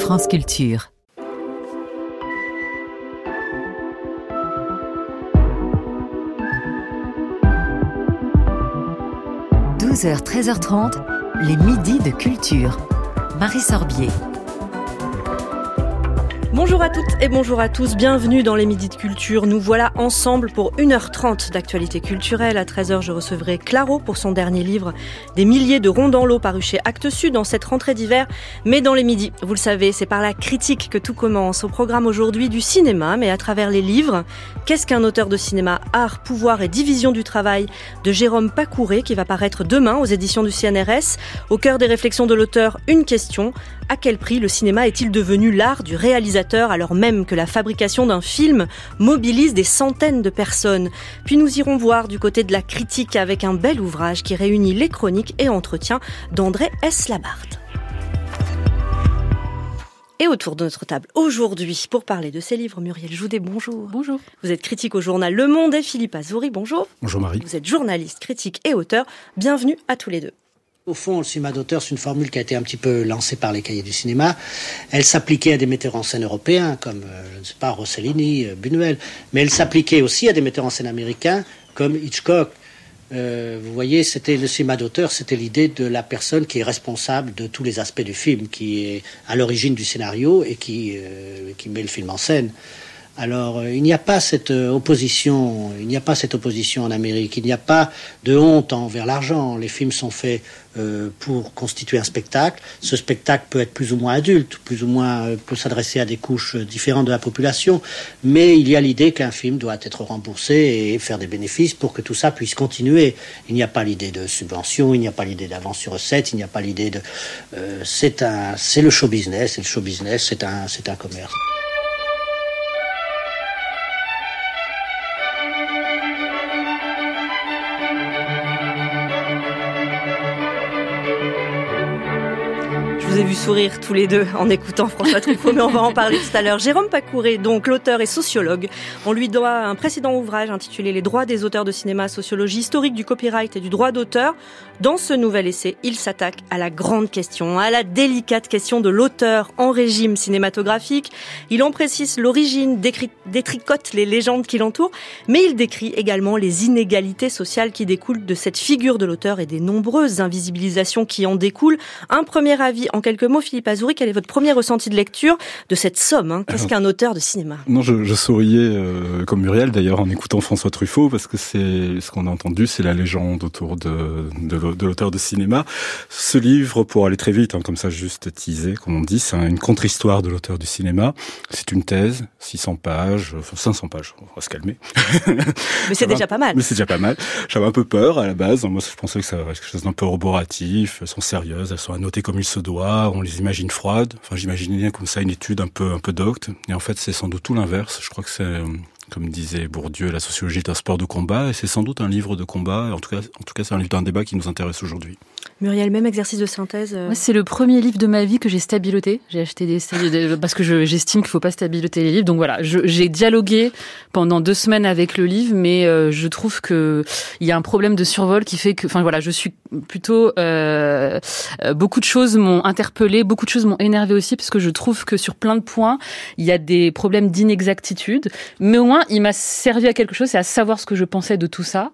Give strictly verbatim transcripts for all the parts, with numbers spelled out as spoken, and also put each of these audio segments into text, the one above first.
France Culture. douze heures treize heures trente, les midis de culture. Marie Sorbier. Bonjour à toutes et bonjour à tous, bienvenue dans les Midis de Culture. Nous voilà ensemble pour une heure trente d'actualité culturelle. À treize heures, je recevrai Claro pour son dernier livre, Des milliers de ronds dans l'eau, paru chez Actes Sud dans cette rentrée d'hiver. Mais dans les midis, vous le savez, c'est par la critique que tout commence. Au programme aujourd'hui du cinéma, mais à travers les livres. Qu'est-ce qu'un auteur de cinéma? Art, pouvoir et division du travail de Jérôme Pacouré, qui va paraître demain aux éditions du C N R S. Au cœur des réflexions de l'auteur, une question. À quel prix le cinéma est-il devenu l'art du réalisateur alors même que la fabrication d'un film mobilise des centaines de personnes? Puis nous irons voir du côté de la critique avec un bel ouvrage qui réunit les chroniques et entretiens d'André S. Labarthe. Et autour de notre table aujourd'hui, pour parler de ces livres, Muriel Joudet, bonjour. Bonjour. Vous êtes critique au journal Le Monde et Philippe Azouri, bonjour. Bonjour Marie. Vous êtes journaliste, critique et auteur. Bienvenue à tous les deux. Au fond, le cinéma d'auteur, c'est une formule qui a été un petit peu lancée par les cahiers du cinéma. Elle s'appliquait à des metteurs en scène européens, comme, euh, je ne sais pas, Rossellini, euh, Buñuel. Mais elle s'appliquait aussi à des metteurs en scène américains, comme Hitchcock. Euh, vous voyez, c'était le cinéma d'auteur, c'était l'idée de la personne qui est responsable de tous les aspects du film, qui est à l'origine du scénario et qui, euh, qui met le film en scène. Alors, euh, il n'y a pas cette euh, opposition, il n'y a pas cette opposition en Amérique, il n'y a pas de honte envers l'argent. Les films sont faits euh, pour constituer un spectacle. Ce spectacle peut être plus ou moins adulte, plus ou moins euh, peut s'adresser à des couches différentes de la population, mais il y a l'idée qu'un film doit être remboursé et faire des bénéfices pour que tout ça puisse continuer. Il n'y a pas l'idée de subvention, il n'y a pas l'idée d'avance sur recette, il n'y a pas l'idée de... Euh, c'est un, c'est le show business, et le show business, c'est un, c'est un commerce. Je vous ai vu sourire tous les deux en écoutant François Truffaut, mais on va en parler tout à l'heure. Jérôme Pacouré, donc l'auteur et sociologue. On lui doit un précédent ouvrage intitulé « Les droits des auteurs de cinéma, sociologie historique du copyright et du droit d'auteur ». Dans ce nouvel essai, il s'attaque à la grande question, à la délicate question de l'auteur en régime cinématographique. Il en précise l'origine, décri- détricote les légendes qui l'entourent, mais il décrit également les inégalités sociales qui découlent de cette figure de l'auteur et des nombreuses invisibilisations qui en découlent. Un premier avis en quelques mots, Philippe Azouri, quel est votre premier ressenti de lecture de cette somme, hein? Qu'est-ce qu'un auteur de cinéma? Non, je, je souriais euh, comme Muriel d'ailleurs en écoutant François Truffaut, parce que c'est ce qu'on a entendu, c'est la légende autour de, de, de l'auteur de cinéma. Ce livre, pour aller très vite, hein, comme ça juste teasé, comme on dit, c'est une contre-histoire de l'auteur du cinéma. C'est une thèse, six cents pages, enfin cinq cents pages, on va se calmer. Mais c'est déjà pas mal. Mais c'est déjà pas mal. J'avais un peu peur à la base. Moi, je pensais que ça avait quelque chose d'un peu roboratif. Elles sont sérieuses, elles sont annotées comme il se doit. On les imagine froides. Enfin, j'imaginais bien comme ça une étude un peu, un peu docte. Et en fait, c'est sans doute tout l'inverse. Je crois que c'est, comme disait Bourdieu, la sociologie est un sport de combat. Et c'est sans doute un livre de combat. En tout cas, en tout cas, c'est un livre d'un débat qui nous intéresse aujourd'hui. Muriel, même exercice de synthèse. Euh... Moi, c'est le premier livre de ma vie que j'ai stabiloté. J'ai acheté des stabilotés parce que je, j'estime qu'il faut pas stabiloter les livres. Donc voilà, je, j'ai dialogué pendant deux semaines avec le livre, mais euh, je trouve que il y a un problème de survol qui fait que, enfin voilà, je suis plutôt euh, euh, beaucoup de choses m'ont interpellée, beaucoup de choses m'ont énervé aussi parce que je trouve que sur plein de points il y a des problèmes d'inexactitude. Mais au moins, il m'a servi à quelque chose, c'est à savoir ce que je pensais de tout ça,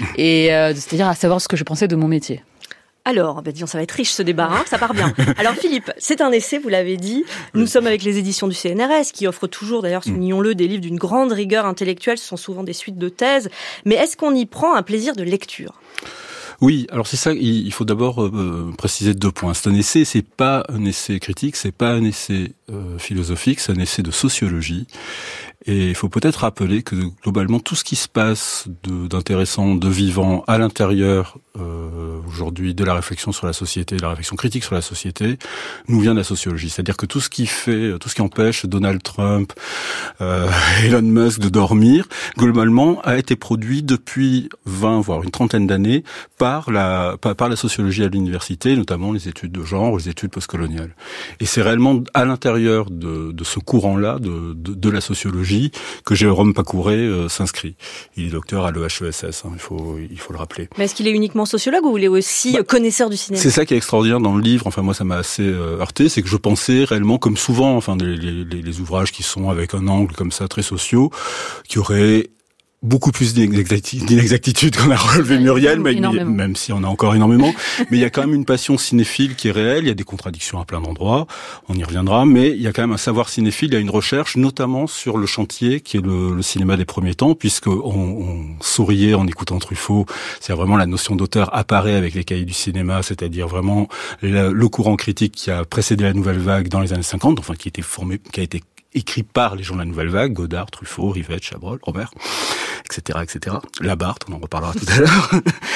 et euh, c'est-à-dire à savoir ce que je pensais de mon métier. Alors, ben disons, ça va être riche ce débat, hein, ça part bien. Alors Philippe, c'est un essai, vous l'avez dit. Nous oui. sommes avec les éditions du C N R S qui offrent toujours, d'ailleurs, soulignons-le, des livres d'une grande rigueur intellectuelle. Ce sont souvent des suites de thèses. Mais est-ce qu'on y prend un plaisir de lecture ? Oui, alors c'est ça, il faut d'abord euh, préciser deux points. C'est un essai, c'est pas un essai critique, c'est pas un essai euh, philosophique, c'est un essai de sociologie. Et il faut peut-être rappeler que globalement tout ce qui se passe de, d'intéressant, de vivant à l'intérieur euh, aujourd'hui de la réflexion sur la société, de la réflexion critique sur la société, nous vient de la sociologie. C'est-à-dire que tout ce qui fait, tout ce qui empêche Donald Trump, euh, Elon Musk de dormir, globalement a été produit depuis vingt voire une trentaine d'années par la par, par la sociologie à l'université, notamment les études de genre, les études postcoloniales. Et c'est réellement à l'intérieur de, de ce courant-là, de, de, de la sociologie, sociologie que Jérôme Pacouré euh, s'inscrit. Il est docteur à l'E H E S S, hein, il faut il faut le rappeler. Mais est-ce qu'il est uniquement sociologue ou il est aussi bah, connaisseur du cinéma? C'est ça qui est extraordinaire dans le livre. Enfin moi ça m'a assez euh, heurté, c'est que je pensais réellement comme souvent, enfin les, les, les ouvrages qui sont avec un angle comme ça très sociaux, qui auraient beaucoup plus d'inexactitudes qu'on a relevé Muriel, mais, même si on a encore énormément. Mais il y a quand même une passion cinéphile qui est réelle. Il y a des contradictions à plein d'endroits. On y reviendra. Mais il y a quand même un savoir cinéphile. Il y a une recherche, notamment sur le chantier qui est le, le cinéma des premiers temps, puisque on, on souriait en écoutant Truffaut. C'est vraiment la notion d'auteur apparaît avec les cahiers du cinéma, c'est-à-dire vraiment le, le courant critique qui a précédé la nouvelle vague dans les années cinquante, enfin qui était formé, qui a été écrit par les gens de la Nouvelle Vague, Godard, Truffaut, Rivette, Chabrol, Robert, et cetera, et cetera. Labarthe, on en reparlera tout à l'heure.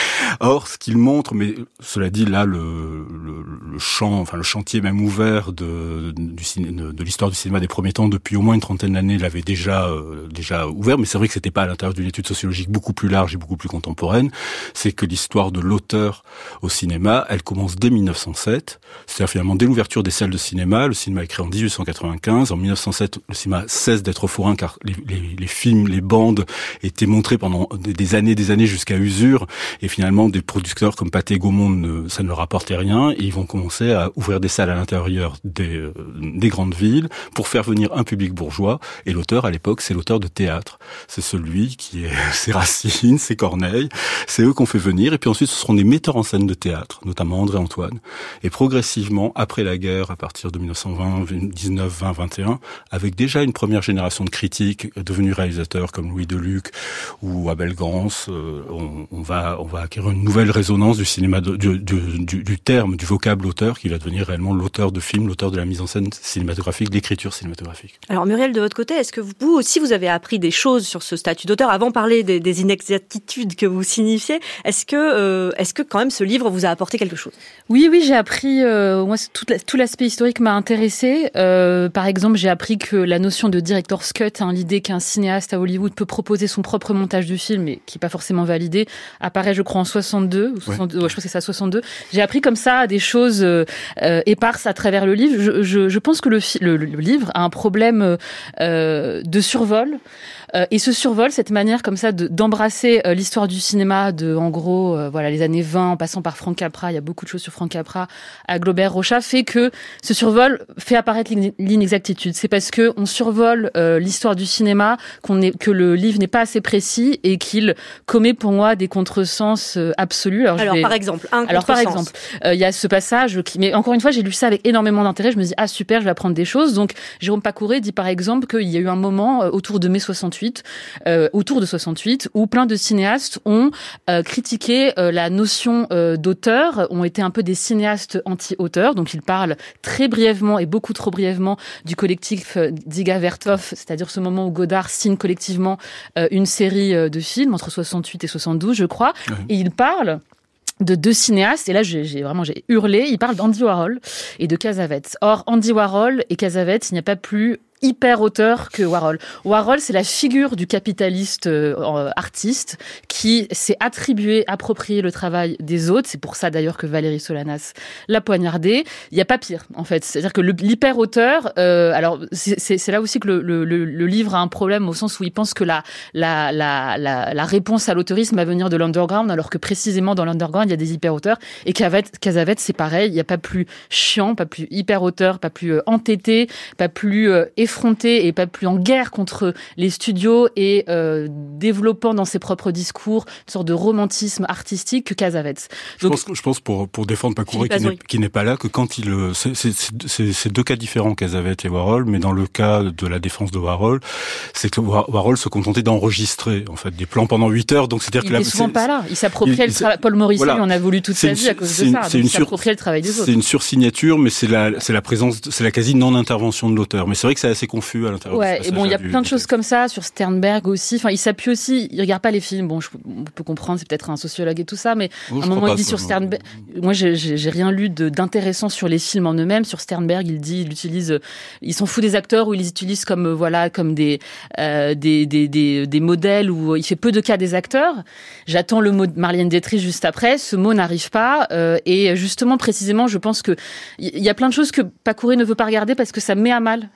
Or, ce qu'il montre, mais cela dit, là, le, le, le champ, enfin le chantier même ouvert de, du ciné, de, de l'histoire du cinéma des premiers temps depuis au moins une trentaine d'années l'avait déjà euh, déjà ouvert, mais c'est vrai que c'était pas à l'intérieur d'une étude sociologique beaucoup plus large et beaucoup plus contemporaine. C'est que l'histoire de l'auteur au cinéma, elle commence dès mille neuf cent sept, c'est-à-dire finalement dès l'ouverture des salles de cinéma. Le cinéma est créé en dix-huit cent quatre-vingt-quinze, en mille neuf cent sept, le cinéma cesse d'être forain car les, les, les films, les bandes étaient montrés pendant des années, des années jusqu'à usure, et finalement des producteurs comme Pathé Gaumont, ne, ça ne leur rapportait rien, et ils vont commencer à ouvrir des salles à l'intérieur des, euh, des grandes villes pour faire venir un public bourgeois. Et l'auteur à l'époque, c'est l'auteur de théâtre, c'est celui qui est ses Racine, ses Corneille, c'est eux qu'on fait venir. Et puis ensuite, ce seront des metteurs en scène de théâtre, notamment André Antoine. Et progressivement, après la guerre, à partir de mille neuf cent vingt, dix-neuf, vingt, vingt et un, avec déjà une première génération de critiques devenus réalisateurs comme Louis Deluc ou Abel Gans, euh, on, on va on va acquérir une nouvelle résonance du cinéma, de, du, du, du, du terme, du vocable auteur, qui va devenir réellement l'auteur de films, l'auteur de la mise en scène cinématographique, de l'écriture cinématographique. Alors Muriel, de votre côté, est-ce que vous aussi vous avez appris des choses sur ce statut d'auteur avant de parler des, des inexactitudes que vous signifiez? Est-ce que euh, est-ce que quand même ce livre vous a apporté quelque chose? Oui, oui, j'ai appris. Euh, moi, tout, tout l'aspect historique m'a intéressé. Euh, par exemple, j'ai appris que la notion de director's cut, hein, l'idée qu'un cinéaste à Hollywood peut proposer son propre montage du film, mais qui n'est pas forcément validé, apparaît, je crois, en soixante-deux. Ou soixante-deux ouais. Ouais, je pense que c'est ça, soixante-deux. J'ai appris comme ça des choses euh, éparses à travers le livre. Je, je, je pense que le, le, le livre a un problème euh, de survol. Euh, et ce survol, cette manière comme ça de, d'embrasser euh, l'histoire du cinéma de, en gros, euh, voilà, les années vingt, en passant par Frank Capra, il y a beaucoup de choses sur Frank Capra, à Glaubert Rocha, fait que ce survol fait apparaître l'inexactitude. C'est parce que on survole euh, l'histoire du cinéma qu'on est, que le livre n'est pas assez précis et qu'il commet pour moi des contresens euh, absolus. Alors, Alors vais... par exemple, un Alors par exemple, il euh, y a ce passage qui, mais encore une fois, j'ai lu ça avec énormément d'intérêt. Je me dis ah super, je vais apprendre des choses. Donc Jérôme Pacouré dit par exemple qu'il y a eu un moment euh, autour de mai soixante-huit. Euh, autour de soixante-huit, où plein de cinéastes ont euh, critiqué euh, la notion euh, d'auteur, ont été un peu des cinéastes anti-auteurs. Donc, il parle très brièvement et beaucoup trop brièvement du collectif euh, Dziga Vertov, c'est-à-dire ce moment où Godard signe collectivement euh, une série euh, de films entre soixante-huit et soixante-douze, je crois. Mmh. Et il parle de deux cinéastes, et là j'ai, j'ai vraiment j'ai hurlé, il parle d'Andy Warhol et de Cassavetes. Or, Andy Warhol et Cassavetes, il n'y a pas plus hyper auteur que Warhol. Warhol, c'est la figure du capitaliste euh, artiste qui s'est attribué, approprié le travail des autres. C'est pour ça d'ailleurs que Valérie Solanas l'a poignardé. Il n'y a pas pire, en fait. C'est-à-dire que le, l'hyper auteur, euh, alors c'est, c'est, c'est là aussi que le, le, le livre a un problème au sens où il pense que la, la, la, la, la réponse à l'auteurisme va venir de l'underground, alors que précisément dans l'underground, il y a des hyper auteurs. Et Cassavetes, c'est pareil. Il n'y a pas plus chiant, pas plus hyper auteur, pas plus euh, entêté, pas plus euh, effrayant et pas plus en guerre contre les studios et euh, développant dans ses propres discours une sorte de romantisme artistique que Cassavetes. Je pense, je pense pour pour défendre Pacouré qui n'est, qui n'est pas là, que quand il c'est, c'est, c'est, c'est deux cas différents, Cassavetes et Warhol, mais dans le cas de la défense de Warhol, c'est que Warhol se contentait d'enregistrer en fait des plans pendant huit heures, donc c'est-à-dire il que n'est souvent pas là. Il s'appropriait il, le travail. Paul Morisset voilà. lui en a voulu toute sa vie à cause de ça. C'est donc une il s'appropriait le travail des autres. C'est une sursignature, mais c'est la c'est la présence, c'est la quasi non-intervention de l'auteur. Mais c'est vrai que c'est assez confus à l'intérieur. Ouais, et bon, il y a plein de choses comme ça sur Sternberg aussi. Enfin, il s'appuie aussi. Il regarde pas les films. Bon, je, on peut comprendre, c'est peut-être un sociologue et tout ça, mais oh, à un moment il dit sur Sternberg. Moi, j'ai, j'ai, j'ai rien lu de, d'intéressant sur les films en eux-mêmes. Sur Sternberg, il dit, il utilise, il s'en fout des acteurs ou il les utilise comme voilà, comme des euh, des, des des des modèles où il fait peu de cas des acteurs. J'attends le mot de Marlène Dietrich juste après. Ce mot n'arrive pas euh, et justement, précisément, je pense que il y a plein de choses que Pacouré ne veut pas regarder parce que ça met à mal sa thèse.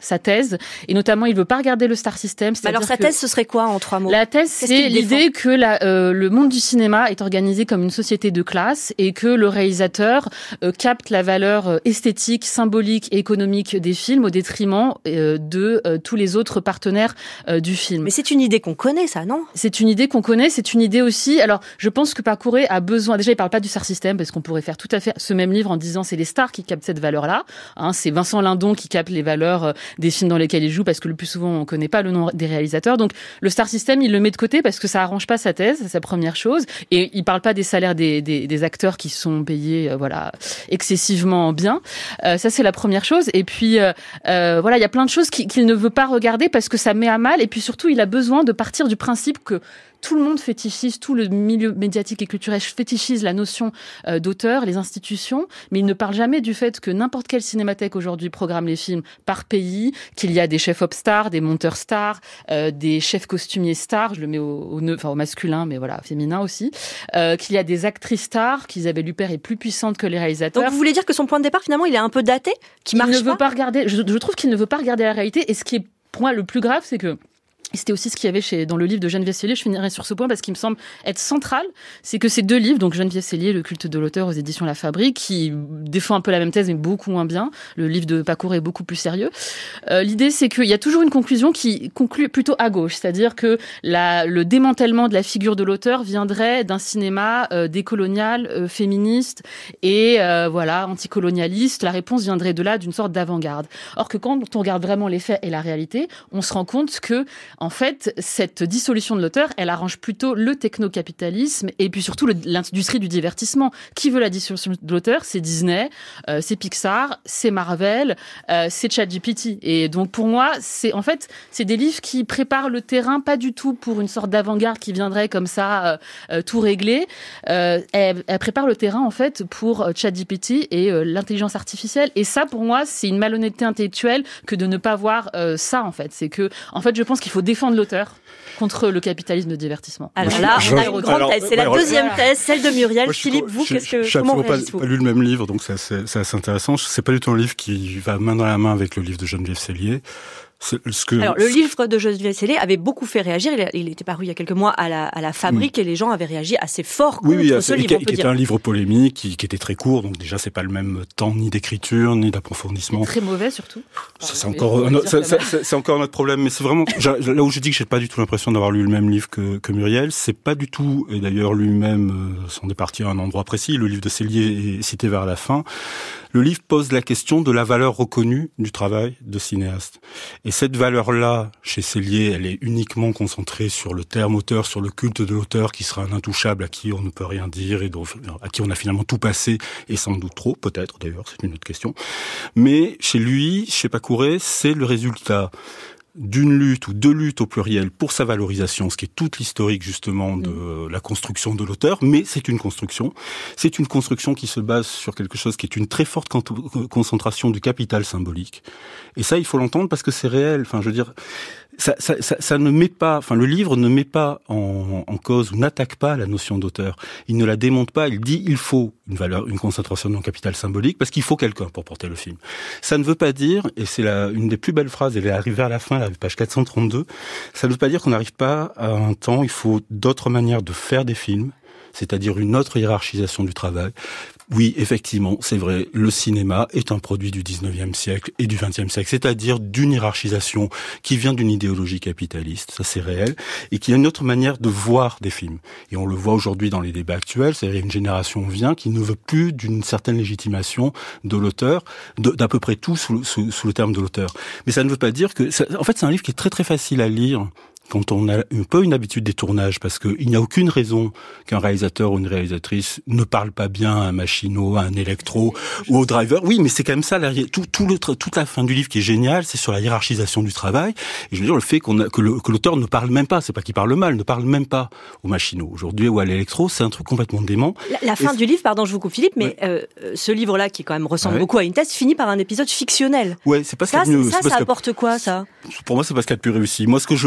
thèse, et notamment il veut pas regarder le star system. Alors sa thèse, ce serait quoi en trois mots? La thèse, c'est l'idée que la, euh, le monde du cinéma est organisé comme une société de classe et que le réalisateur euh, capte la valeur esthétique, symbolique et économique des films au détriment euh, de euh, tous les autres partenaires euh, du film. Mais c'est une idée qu'on connaît, ça, non? C'est une idée qu'on connaît, c'est une idée aussi. Alors, je pense que Pacouré a besoin. Déjà, il parle pas du star system parce qu'on pourrait faire tout à fait ce même livre en disant c'est les stars qui captent cette valeur-là. Hein, c'est Vincent Lindon qui capte les valeurs des films dans lesquels il joue parce que le plus souvent on connaît pas le nom des réalisateurs. Donc, le star system, il le met de côté parce que ça arrange pas sa thèse, c'est sa première chose. Et il parle pas des salaires des, des, des acteurs qui sont payés, euh, voilà, excessivement bien. Euh, ça, c'est la première chose. Et puis, euh, euh, voilà, il y a plein de choses qu'il, qu'il ne veut pas regarder parce que ça met à mal. Et puis surtout, il a besoin de partir du principe que tout le monde fétichise, tout le milieu médiatique et culturel fétichise la notion euh, d'auteur, les institutions, mais il ne parle jamais du fait que n'importe quelle cinémathèque aujourd'hui programme les films par pays, qu'il y a des chefs op stars, des monteurs stars, euh, des chefs costumiers stars, je le mets au, au, enfin, au masculin, mais voilà, féminin aussi, euh, qu'il y a des actrices stars, qu'Isabelle Huppert est plus puissante que les réalisateurs. Donc vous voulez dire que son point de départ, finalement, il est un peu daté, qui marche pas? Il ne veut pas regarder, je, je trouve qu'il ne veut pas regarder la réalité, et ce qui est pour moi le plus grave, c'est que et c'était aussi ce qu'il y avait chez, dans le livre de Geneviève Cellier, je finirai sur ce point parce qu'il me semble être central, c'est que ces deux livres, donc Geneviève Cellier, Le culte de l'auteur aux éditions La Fabrique, qui défend un peu la même thèse mais beaucoup moins bien, le livre de Pacouré est beaucoup plus sérieux. Euh, l'idée c'est qu'il y a toujours une conclusion qui conclut plutôt à gauche, c'est-à-dire que la, le démantèlement de la figure de l'auteur viendrait d'un cinéma euh, décolonial, euh, féministe et euh, voilà, anticolonialiste. La réponse viendrait de là, d'une sorte d'avant-garde. Or que quand on regarde vraiment les faits et la réalité, on se rend compte que en fait, cette dissolution de l'auteur, elle arrange plutôt le technocapitalisme et puis surtout le, l'industrie du divertissement. Qui veut la dissolution de l'auteur? C'est Disney, euh, c'est Pixar, c'est Marvel, euh, c'est ChatGPT. Et donc pour moi, c'est en fait, c'est des livres qui préparent le terrain, pas du tout pour une sorte d'avant-garde qui viendrait comme ça euh, euh, tout régler. Euh, elle, elle prépare le terrain en fait pour euh, ChatGPT et euh, l'intelligence artificielle. Et ça, pour moi, c'est une malhonnêteté intellectuelle que de ne pas voir euh, ça en fait. C'est que, en fait, je pense qu'il faut défendre l'auteur contre le capitalisme de divertissement. Alors là, je, on a une grande alors, thèse. C'est alors, la deuxième thèse, celle de Muriel. Moi, Philippe, vous, je, qu'est-ce que, je, comment réagissez-vous? réagissez-vous? Pas lu le même livre, donc c'est assez, c'est assez intéressant. C'est pas du tout un livre qui va main dans la main avec le livre de Geneviève Cellier. C'est ce que, Alors, le livre de Geneviève Cellier avait beaucoup fait réagir. Il, a, il était paru il y a quelques mois à la, à la Fabrique mmh. et les gens avaient réagi assez fort contre oui, oui, ce et livre. Qui, qui était un livre polémique, qui, qui était très court, donc déjà c'est pas le même temps ni d'écriture ni d'approfondissement. Très mauvais surtout. Ça, c'est encore, un, ça, ça, c'est, c'est encore notre problème, mais c'est vraiment là où je dis que j'ai pas du tout l'impression d'avoir lu le même livre que, que Muriel. C'est pas du tout, et d'ailleurs lui-même euh, s'en est parti à un endroit précis. Le livre de Cellier est cité vers la fin. Le livre pose la question de la valeur reconnue du travail de cinéaste. Et cette valeur-là, chez Cellier, elle est uniquement concentrée sur le terme auteur, sur le culte de l'auteur qui sera un intouchable à qui on ne peut rien dire et donc, à qui on a finalement tout passé et sans doute trop, peut-être d'ailleurs, c'est une autre question. Mais chez lui, chez Pacouré, c'est le résultat d'une lutte ou de luttes au pluriel pour sa valorisation, ce qui est toute l'historique justement de mmh. la construction de l'auteur, mais c'est une construction. C'est une construction qui se base sur quelque chose qui est une très forte concentration du capital symbolique. Et ça, il faut l'entendre parce que c'est réel. Enfin, je veux dire, ça, ça, ça, ça ne met pas, enfin, le livre ne met pas en, en cause ou n'attaque pas la notion d'auteur. Il ne la démonte pas. Il dit il faut une valeur, une concentration d'un capital symbolique parce qu'il faut quelqu'un pour porter le film. Ça ne veut pas dire, et c'est la, une des plus belles phrases, elle est arrivée à la fin, la page quatre cent trente-deux, ça ne veut pas dire qu'on n'arrive pas à un temps, il faut d'autres manières de faire des films, c'est-à-dire une autre hiérarchisation du travail. Oui, effectivement, c'est vrai, le cinéma est un produit du dix-neuvième siècle et du vingtième siècle, c'est-à-dire d'une hiérarchisation qui vient d'une idéologie capitaliste, ça c'est réel, et qui a une autre manière de voir des films. Et on le voit aujourd'hui dans les débats actuels, c'est-à-dire une génération vient qui ne veut plus d'une certaine légitimation de l'auteur, de, d'à peu près tout sous, sous, sous le terme de l'auteur. Mais ça ne veut pas dire que... Ça, en fait, c'est un livre qui est très très facile à lire quand on a un peu une habitude des tournages, parce qu'il n'y a aucune raison qu'un réalisateur ou une réalisatrice ne parle pas bien à un machinot, à un électro ou au driver. Oui, mais c'est quand même ça, la, tout, tout le, toute la fin du livre qui est géniale, c'est sur la hiérarchisation du travail. Et je veux dire, le fait qu'on a, que, le, que l'auteur ne parle même pas, c'est pas qu'il parle mal, ne parle même pas au machinot. Aujourd'hui, ou à l'électro, c'est un truc complètement dément. La, la fin Et du livre, pardon, je vous coupe Philippe, mais ouais. euh, ce livre-là, qui quand même ressemble ouais. beaucoup à une thèse, finit par un épisode fictionnel. Ouais, c'est pas ce ça, qu'il y a de mieux. Ça, ça apporte quoi, ça? Pour moi, c'est pas ce qu'il y a de plus réussi. Moi, ce que je vois, c'est qu'il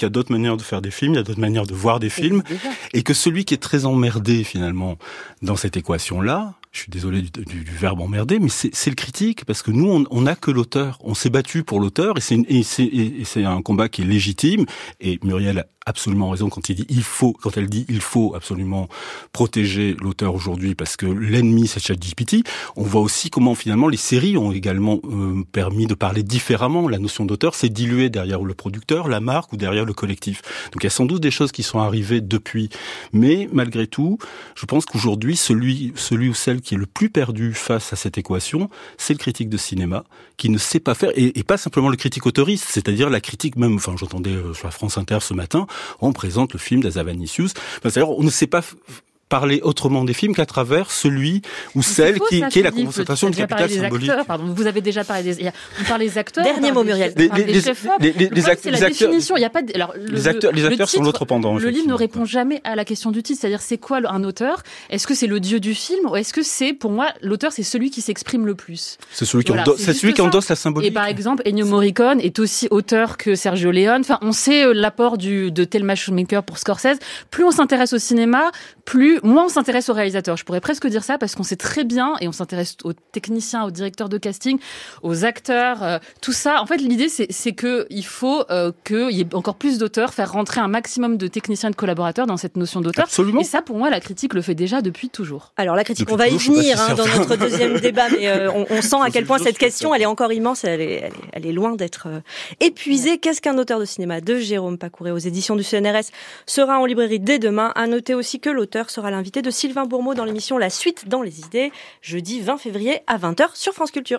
qu'il y a d'autres manières de faire des films, il y a d'autres manières de voir des films, et que celui qui est très emmerdé finalement dans cette équation-là, je suis désolé du, du, du verbe emmerder, mais c'est, c'est le critique, parce que nous, on, on a que l'auteur. On s'est battu pour l'auteur, et c'est, une, et, c'est, et c'est un combat qui est légitime. Et Muriel a absolument raison quand il dit il faut, quand elle dit il faut absolument protéger l'auteur aujourd'hui, parce que l'ennemi c'est ChatGPT. On voit aussi comment finalement les séries ont également euh, permis de parler différemment. La notion d'auteur s'est diluée derrière le producteur, la marque ou derrière le collectif. Donc il y a sans doute des choses qui sont arrivées depuis, mais malgré tout, je pense qu'aujourd'hui celui, celui ou celle qui est le plus perdu face à cette équation, c'est le critique de cinéma, qui ne sait pas faire, et, et pas simplement le critique autoriste, c'est-à-dire la critique même, enfin j'entendais sur la France Inter ce matin, on présente le film d'Asa Vanicius, enfin, c'est-à-dire on ne sait pas f- parler autrement des films qu'à travers celui ou celle qui, ça, qui est la Philippe, concentration de capital symbolique. Acteurs, pardon, vous avez déjà parlé des, on parle des acteurs. Dernier mot, Muriel. Les, les, les, chefs-op. Les, les, le les, act- c'est la les acteurs. définition. Il y a pas de, alors, le, les acteurs, les acteurs titre, sont l'autre pendant. Le livre ne répond jamais à la question du titre, c'est-à-dire c'est quoi un auteur? Est-ce que c'est le dieu du film ou est-ce que c'est, pour moi, l'auteur c'est celui qui s'exprime le plus? C'est celui qui voilà, endosse, c'est, c'est celui qui endosse la symbolique. Et par exemple, Ennio Morricone est aussi auteur que Sergio Leone. Enfin, on sait l'apport du de Thelma Schoonmaker pour Scorsese. Plus on s'intéresse au cinéma, plus moins on s'intéresse aux réalisateurs. Je pourrais presque dire ça parce qu'on sait très bien et on s'intéresse aux techniciens, aux directeurs de casting, aux acteurs, euh, tout ça. En fait, l'idée c'est c'est que il faut euh, qu'il y ait encore plus d'auteurs, faire rentrer un maximum de techniciens et de collaborateurs dans cette notion d'auteur. Absolument. Et ça, pour moi, la critique le fait déjà depuis toujours. Alors la critique, depuis on va y toujours, venir si hein, dans notre deuxième débat, mais euh, on, on sent à quel point cette question, elle est encore immense, elle est, elle est, elle est loin d'être euh, épuisée. Qu'est-ce qu'un auteur de cinéma de Jérôme Pacouré aux éditions du C N R S sera en librairie dès demain. À noter aussi que l'auteur sera l'invité de Sylvain Bourmeau dans l'émission La Suite dans les idées, jeudi vingt février à vingt heures sur France Culture.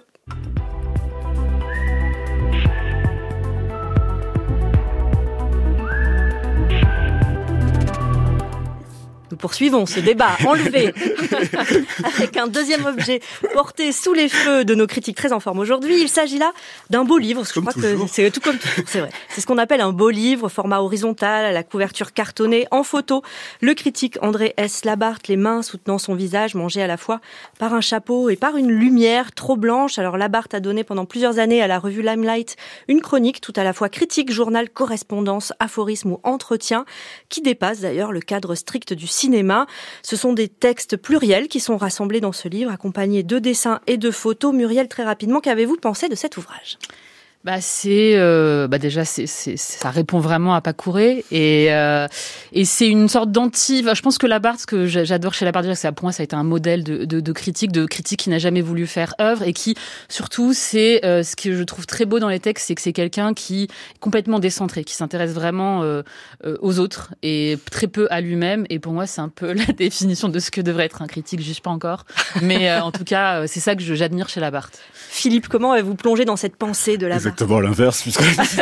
Nous poursuivons ce débat enlevé avec un deuxième objet porté sous les feux de nos critiques très en forme aujourd'hui. Il s'agit là d'un beau livre. Je crois que c'est tout comme toujours, c'est vrai. C'est ce qu'on appelle un beau livre, format horizontal, à la couverture cartonnée, en photo. Le critique André S. Labarthe, les mains soutenant son visage, mangé à la fois par un chapeau et par une lumière trop blanche. Alors Labarthe a donné pendant plusieurs années à la revue Limelight une chronique tout à la fois critique, journal, correspondance, aphorisme ou entretien, qui dépasse d'ailleurs le cadre strict du cinéma. Ce sont des textes pluriels qui sont rassemblés dans ce livre, accompagnés de dessins et de photos. Muriel, très rapidement, qu'avez-vous pensé de cet ouvrage ? Bah c'est euh, bah déjà c'est, c'est ça répond vraiment à Pacouré et euh, et c'est une sorte d'anti. Je pense que Labarthe, ce que j'adore chez Labarthe, c'est à point ça a été un modèle de, de de critique de critique qui n'a jamais voulu faire œuvre et qui surtout c'est euh, ce que je trouve très beau dans les textes, c'est que c'est quelqu'un qui est complètement décentré, qui s'intéresse vraiment euh, euh, aux autres et très peu à lui-même. Et pour moi c'est un peu la définition de ce que devrait être un critique. Je juge pas encore, mais euh, en tout cas c'est ça que je, j'admire chez Labarthe. Philippe, comment avez-vous plongé dans cette pensée de Labarthe ? Exactement l'inverse, puisque...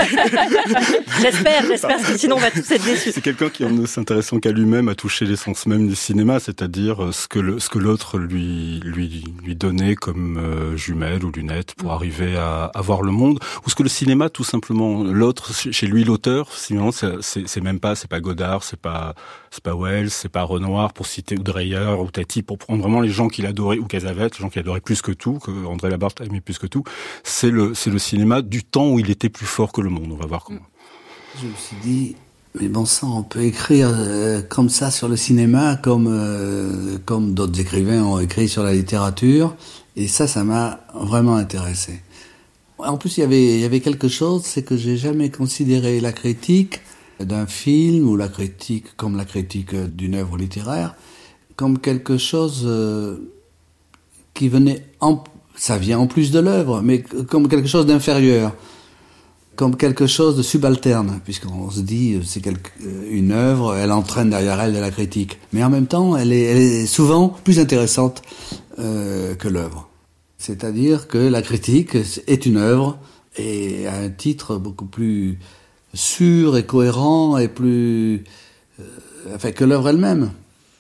j'espère, j'espère, parce que sinon on va tous être déçus. C'est quelqu'un qui, en ne s'intéressant qu'à lui-même, a touché l'essence même du cinéma, c'est-à-dire ce que le, ce que l'autre lui, lui, lui donnait comme euh, jumelles ou lunettes pour arriver à, à voir le monde, ou ce que le cinéma, tout simplement, l'autre, chez lui, l'auteur, finalement, c'est, c'est, c'est même pas, c'est pas Godard, c'est pas, c'est pas Wells, c'est pas Renoir, pour citer, ou Dreyer, ou Tati, pour prendre vraiment les gens qu'il adorait, ou Cassavetes, les gens qu'il adorait plus que tout, que André Labarthe aimait plus que tout, c'est le, c'est le cinéma du temps où il était plus fort que le monde. On va voir comment. Je me suis dit, mais bon sang, on peut écrire euh, comme ça sur le cinéma, comme euh, comme d'autres écrivains ont écrit sur la littérature, et ça, ça m'a vraiment intéressé. En plus, il y avait il y avait quelque chose, c'est que j'ai jamais considéré la critique d'un film ou la critique comme la critique d'une œuvre littéraire comme quelque chose euh, qui venait en ça vient en plus de l'œuvre, mais comme quelque chose d'inférieur, comme quelque chose de subalterne, puisqu'on se dit c'est quelque, une œuvre, elle entraîne derrière elle de la critique, mais en même temps elle est, elle est souvent plus intéressante euh, que l'œuvre. C'est-à-dire que la critique est une œuvre et a un titre beaucoup plus sûr et cohérent et plus euh, enfin que l'œuvre elle-même.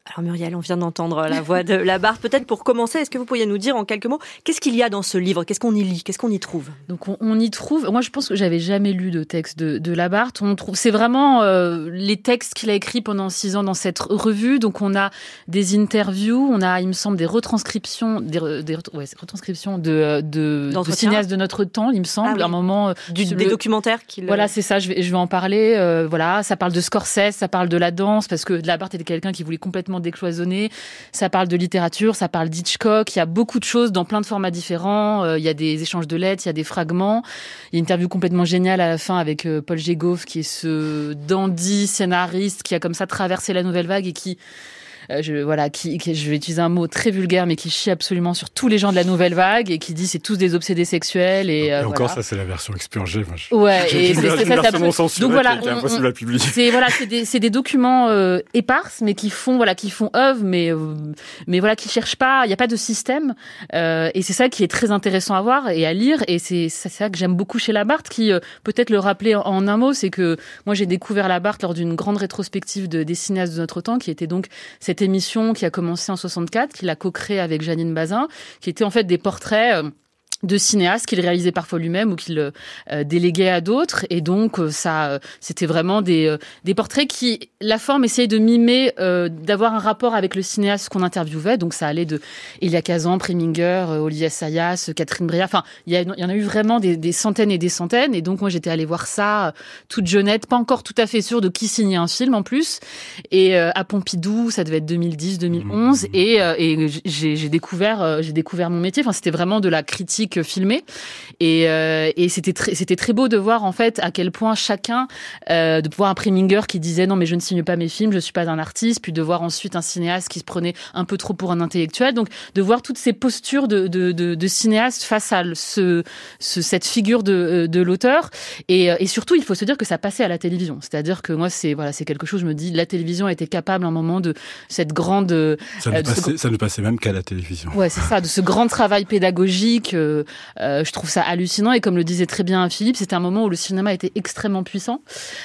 Alors Muriel, on vient d'entendre la voix de Labarthe. Peut-être pour commencer, est-ce que vous pourriez nous dire en quelques mots, qu'est-ce qu'il y a dans ce livre? Qu'est-ce qu'on y lit? Qu'est-ce qu'on y trouve? Donc on, on y trouve, moi je pense que j'avais jamais lu de texte de, de Labarthe. On trouve, c'est vraiment euh, les textes qu'il a écrits pendant six ans dans cette revue. Donc on a des interviews, on a, il me semble, des retranscriptions, des, des ouais, retranscriptions de, de, de cinéastes de notre temps, il me semble. Ah oui. Un moment, du, des le... documentaires qu'il. Voilà, c'est ça. Je vais, je vais en parler. Euh, voilà, ça parle de Scorsese, ça parle de la danse, parce que Labarthe était quelqu'un qui voulait complètement décloisonné, ça parle de littérature, ça parle d'Hitchcock, il y a beaucoup de choses dans plein de formats différents, euh, il y a des échanges de lettres, il y a des fragments, il y a une interview complètement géniale à la fin avec euh, Paul Jégoff, qui est ce dandy scénariste qui a comme ça traversé la nouvelle vague et qui Euh, je, voilà, qui, qui, je vais utiliser un mot très vulgaire, mais qui chie absolument sur tous les gens de la nouvelle vague et qui dit c'est tous des obsédés sexuels. Et, et euh, encore, voilà. ça, c'est la version expurgée. Moi, je, ouais, j'ai et c'est, c'est, une ça, version ça, censurée donc voilà, qui est on, impossible on, à publier. C'est, voilà, c'est des, c'est des documents euh, éparses, mais qui font, voilà, qui font œuvre, mais, euh, mais voilà, qui cherchent pas, il n'y a pas de système. Euh, et c'est ça qui est très intéressant à voir et à lire. Et c'est, c'est ça que j'aime beaucoup chez Labarthe, qui, euh, peut-être le rappeler en, en un mot, c'est que moi, j'ai découvert Labarthe lors d'une grande rétrospective de, des cinéastes de notre temps, qui était donc cette émission qui a commencé en soixante-quatre, qu'il a co-créé avec Jeannine Bazin, qui était en fait des portraits de cinéastes qu'il réalisait parfois lui-même ou qu'il euh, déléguait à d'autres. Et donc, euh, ça, euh, c'était vraiment des, euh, des portraits qui, la forme essayait de mimer, euh, d'avoir un rapport avec le cinéaste qu'on interviewait. Donc, ça allait de Elia Kazan, Preminger, euh, Olivier Assayas, Catherine Breillat. Enfin, il y, a, il y en a eu vraiment des, des centaines et des centaines. Et donc, moi, j'étais allée voir ça, euh, toute jeunette, pas encore tout à fait sûre de qui signait un film en plus. Et euh, à Pompidou, ça devait être deux mille dix, deux mille onze. Et, euh, et j'ai, j'ai, découvert, euh, j'ai découvert mon métier. Enfin, c'était vraiment de la critique filmé et, euh, et c'était très c'était très beau de voir en fait à quel point chacun euh, de voir un Preminger qui disait non mais je ne signe pas mes films, je suis pas un artiste, puis de voir ensuite un cinéaste qui se prenait un peu trop pour un intellectuel, donc de voir toutes ces postures de de de, de cinéaste face à ce, ce cette figure de de l'auteur et et surtout il faut se dire que ça passait à la télévision, c'est-à-dire que moi c'est voilà c'est quelque chose, je me dis la télévision a été capable à un moment de cette grande ça ne, euh, passait, ce... ça ne passait même qu'à la télévision. Ouais c'est ça, de ce grand travail pédagogique. Euh, Euh, je trouve ça hallucinant et comme le disait très bien Philippe, c'était un moment où le cinéma était extrêmement puissant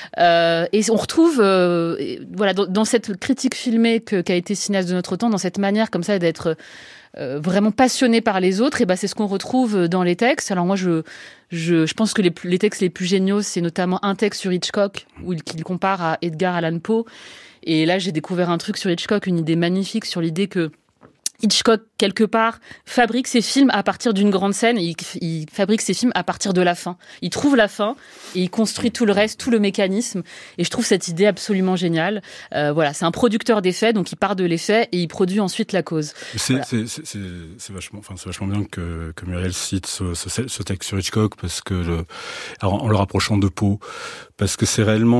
euh, et on retrouve euh, voilà dans, dans cette critique filmée que, qu'a été cinéaste de notre temps, dans cette manière comme ça d'être euh, vraiment passionné par les autres, et ben c'est ce qu'on retrouve dans les textes. Alors moi je je, je pense que les, les textes les plus géniaux, c'est notamment un texte sur Hitchcock où il, qu'il compare à Edgar Allan Poe, et là j'ai découvert un truc sur Hitchcock, une idée magnifique sur l'idée que Hitchcock, quelque part, fabrique ses films à partir d'une grande scène, et il, il fabrique ses films à partir de la fin. Il trouve la fin et il construit tout le reste, tout le mécanisme. Et je trouve cette idée absolument géniale. Euh, voilà, c'est un producteur d'effets, donc il part de l'effet et il produit ensuite la cause. C'est, voilà. c'est, c'est, c'est, c'est vachement, enfin, c'est vachement bien que, que Muriel cite ce, ce, ce texte sur Hitchcock, parce que le, alors, en le rapprochant de Poe, parce que c'est réellement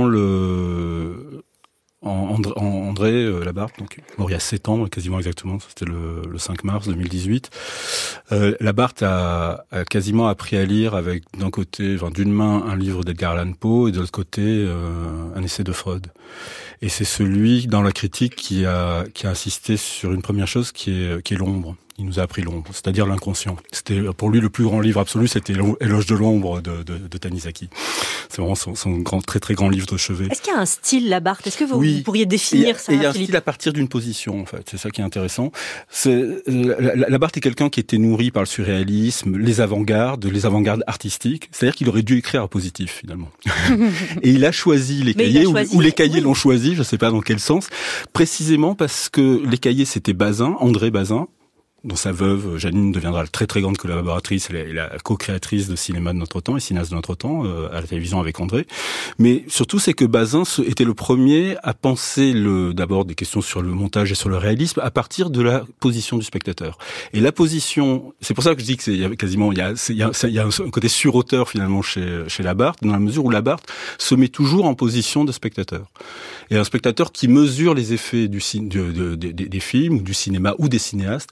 le, André, André euh, Labarthe, donc mort il y a sept ans, quasiment exactement, c'était le, le cinq mars deux mille dix-huit. Euh, Labarthe a, a quasiment appris à lire avec d'un côté, enfin, d'une main un livre d'Edgar Allan Poe et de l'autre côté euh, un essai de Freud. Et c'est celui dans la critique qui a qui a insisté sur une première chose qui est qui est l'ombre. Il nous a appris l'ombre, c'est-à-dire l'inconscient. C'était pour lui le plus grand livre absolu, c'était Éloge de l'ombre de, de, de Tanizaki. C'est vraiment son, son grand, très très grand livre de chevet. Est-ce qu'il y a un style Labarthe ? Est-ce que vous, oui. vous pourriez définir et, ça, et il y a un Philippe ? style à partir d'une position, en fait. C'est ça qui est intéressant. C'est, Labarthe est quelqu'un qui était nourri par le surréalisme, les avant-gardes, les avant-gardes artistiques. C'est-à-dire qu'il aurait dû écrire à positif, finalement. Et il a choisi les Mais cahiers, choisi, ou, ou les cahiers oui. l'ont choisi, je ne sais pas dans quel sens, précisément parce que les cahiers, c'était Bazin, André Bazin, dont sa veuve, Jeannine, deviendra la très très grande collaboratrice et la, la co-créatrice de cinéma de notre temps et cinéaste de notre temps, euh, à la télévision avec André. Mais surtout, c'est que Bazin était le premier à penser le, d'abord des questions sur le montage et sur le réalisme à partir de la position du spectateur. Et la position, c'est pour ça que je dis que c'est il y a quasiment, il y a, c'est, il y a, il y a un côté surauteur finalement chez, chez Labarthe, dans la mesure où Labarthe se met toujours en position de spectateur. Et un spectateur qui mesure les effets du, de, de, de, des films ou du cinéma ou des cinéastes à l'intérieur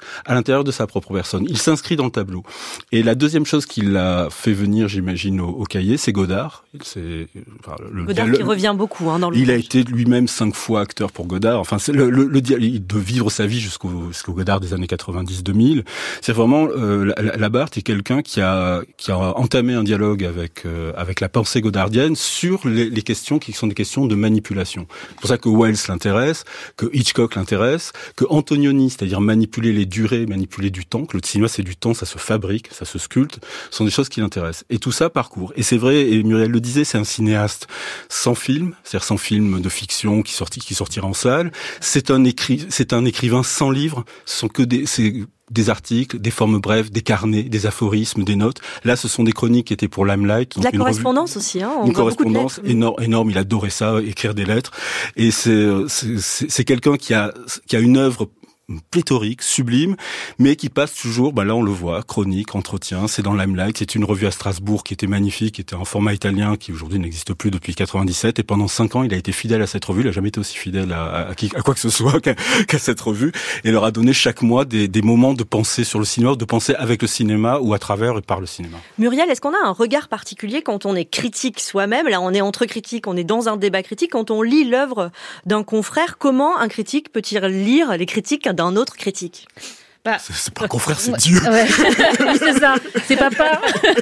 l'intérieur de sa propre personne. Il s'inscrit dans le tableau. Et la deuxième chose qui l'a fait venir, j'imagine, au, au cahier, c'est Godard. C'est, enfin, le, Godard le, qui revient beaucoup hein, dans le Il a été lui-même cinq fois acteur pour Godard. Enfin, c'est le, le, le de vivre sa vie jusqu'au, jusqu'au Godard des années quatre-vingt-dix deux mille. C'est vraiment euh, Labarthe est quelqu'un qui a qui a entamé un dialogue avec euh, avec la pensée godardienne sur les, les questions qui sont des questions de manipulation. C'est pour ça que Wells l'intéresse, que Hitchcock l'intéresse, que Antonioni, c'est-à-dire manipuler les durées, manipuler du temps, que le cinéma c'est du temps, ça se fabrique, ça se sculpte, sont des choses qui l'intéressent. Et tout ça parcourt. Et c'est vrai, et Muriel le disait, c'est un cinéaste sans film, c'est-à-dire sans film de fiction qui sortit, qui sortira en salle. C'est un écrit, c'est un écrivain sans livre. Ce sont que des, c'est des articles, des formes brèves, des carnets, des aphorismes, des notes. Là, ce sont des chroniques qui étaient pour Limelight. De la correspondance revue, aussi, hein. On une correspondance énorme, énorme. Il adorait ça, écrire des lettres. Et c'est, c'est, c'est, c'est quelqu'un qui a, qui a une œuvre pléthorique, sublime, mais qui passe toujours, bah là on le voit, chronique, entretien, c'est dans Limelight, c'est une revue à Strasbourg qui était magnifique, qui était en format italien, qui aujourd'hui n'existe plus depuis quatre-vingt-dix-sept, et pendant cinq ans il a été fidèle à cette revue, il a jamais été aussi fidèle à, à, à quoi que ce soit qu'à, qu'à cette revue, et leur a donné chaque mois des, des moments de pensée sur le cinéma, de penser avec le cinéma ou à travers et par le cinéma. Muriel, est-ce qu'on a un regard particulier quand on est critique soi-même? Là on est entre critiques, on est dans un débat critique, quand on lit l'œuvre d'un confrère, comment un critique peut-il lire les critiques d'un autre critique? Bah, c'est, c'est pas confrère, c'est Dieu. Ouais. Oui, c'est ça. C'est papa.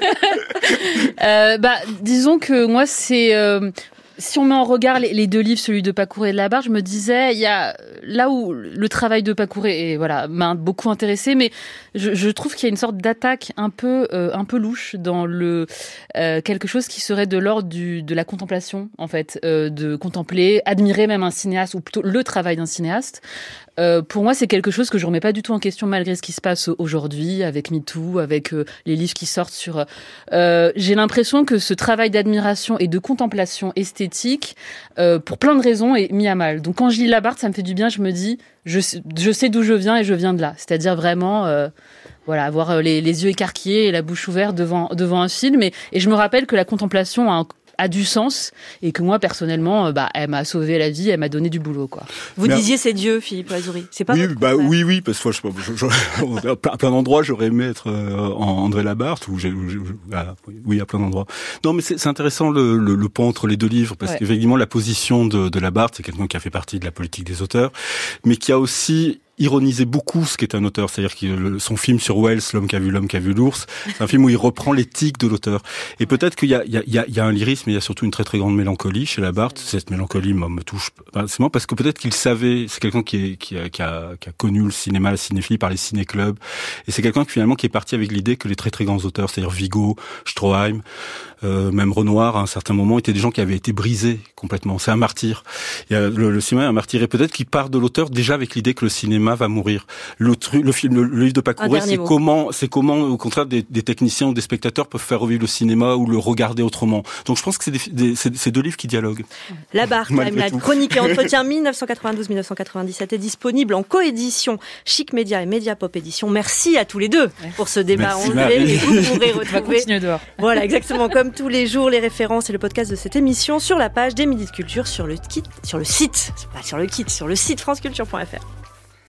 euh, bah, disons que moi, c'est euh, si on met en regard les, les deux livres, celui de Pacouré et de Labarthe, je me disais, il y a là où le travail de Pacouré et voilà m'a beaucoup intéressé, mais je, je trouve qu'il y a une sorte d'attaque un peu euh, un peu louche dans le euh, quelque chose qui serait de l'ordre du de la contemplation en fait, euh, de contempler, admirer même un cinéaste ou plutôt le travail d'un cinéaste. Euh, pour moi, c'est quelque chose que je remets pas du tout en question malgré ce qui se passe aujourd'hui avec MeToo, avec euh, les livres qui sortent sur. Euh, j'ai l'impression que ce travail d'admiration et de contemplation esthétique, euh, pour plein de raisons, est mis à mal. Donc, quand je lis Labarthe, ça me fait du bien. Je me dis, je, je sais d'où je viens et je viens de là. C'est-à-dire vraiment, euh, voilà, avoir les, les yeux écarquillés et la bouche ouverte devant devant un film. Et, et je me rappelle que la contemplation a un a du sens et que moi personnellement bah elle m'a sauvé la vie, elle m'a donné du boulot quoi. Vous mais disiez c'est Dieu, Philippe Lazzourie. C'est pas oui bah oui oui parce que je, je, je, à plein d'endroits j'aurais aimé être euh, en André Labarthe ou j'ai, j'ai ah, oui à plein d'endroits. Non mais c'est, c'est intéressant le, le, le pont entre les deux livres parce ouais. qu'effectivement la position de, de Labarthe, c'est quelqu'un qui a fait partie de la politique des auteurs mais qui a aussi ironiser beaucoup ce qu'est un auteur, c'est-à-dire que son film sur Wells, L'homme qui a vu l'homme qui a vu l'ours, c'est un film où il reprend l'éthique de l'auteur. Et peut-être qu'il y a, il y a, il y a, il y a un lyrisme, mais il y a surtout une très très grande mélancolie chez Labarthe. Cette mélancolie moi, me touche. C'est moi parce que peut-être qu'il savait, c'est quelqu'un qui, est, qui, a, qui, a, qui a connu le cinéma, la cinéphilie par les ciné-clubs, et c'est quelqu'un qui finalement qui est parti avec l'idée que les très très grands auteurs, c'est-à-dire Vigo, Stroheim, euh, même Renoir, à un certain moment, étaient des gens qui avaient été brisés complètement. C'est un martyr. Il y a, le, le cinéma est un martyr, et peut-être qu'il part de l'auteur déjà avec l'idée que le cinéma va mourir. Le, le film, le, le livre de Pacouré, c'est mot. comment, c'est comment, au contraire, des, des techniciens ou des spectateurs peuvent faire revivre le cinéma ou le regarder autrement. Donc, je pense que c'est, des, des, c'est, c'est deux livres qui dialoguent. Labarthe, Limelight, chronique et entretien dix-neuf cent quatre-vingt-douze à dix-neuf cent quatre-vingt-dix-sept est disponible en coédition Chic Média et Mediapop Édition. Merci à tous les deux pour ce débat anglais. Et vous pourrez retrouver, voilà, exactement comme tous les jours, les références et le podcast de cette émission sur la page des Midi de Culture sur le kit, sur le site, pas sur le kit, sur le site franceculture point f r.